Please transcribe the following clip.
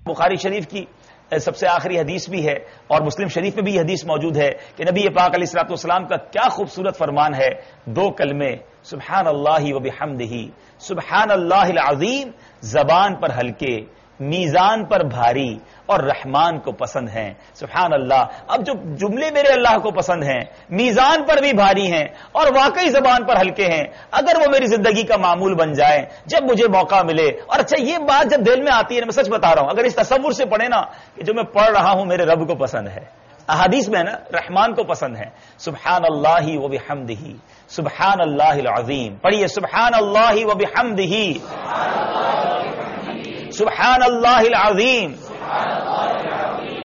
बुखारी शरीफ की सबसे आखिरी हदीस भी है और मुस्लिम शरीफ में भी हदीस मौजूद है कि नबी पाक अलैहिस्सलाम का क्या खूबसूरत फरमान है, दो कलमे सुब्हान अल्लाहि व बिहम्दिही, सुब्हान अल्लाहिल अज़ीम, जबान पर हल्के, मीजान पर भारी और रहमान को पसंद हैं। सुब्हान अल्लाह। अब जो जुमले मेरे अल्लाह को पसंद हैं, मीजान पर भी भारी हैं और वाकई जबान पर हल्के हैं, अगर वो मेरी जिंदगी का मामूल बन जाए जब मुझे मौका मिले। और अच्छा, ये बात जब दिल में आती है ना, मैं सच बता रहा हूं, अगर इस तसव्वुर से पढ़े ना कि जो मैं पढ़ रहा हूं मेरे रब को पसंद है, अहादीस में है ना, रहमान को पसंद है। सुब्हान अल्लाहि व बिहम्दिही, सुब्हान अल्लाहिल अज़ीम। पढ़िए, सुब्हान अल्लाहि व बिहम्दिही, सुब्हान अल्लाहिल अज़ीम,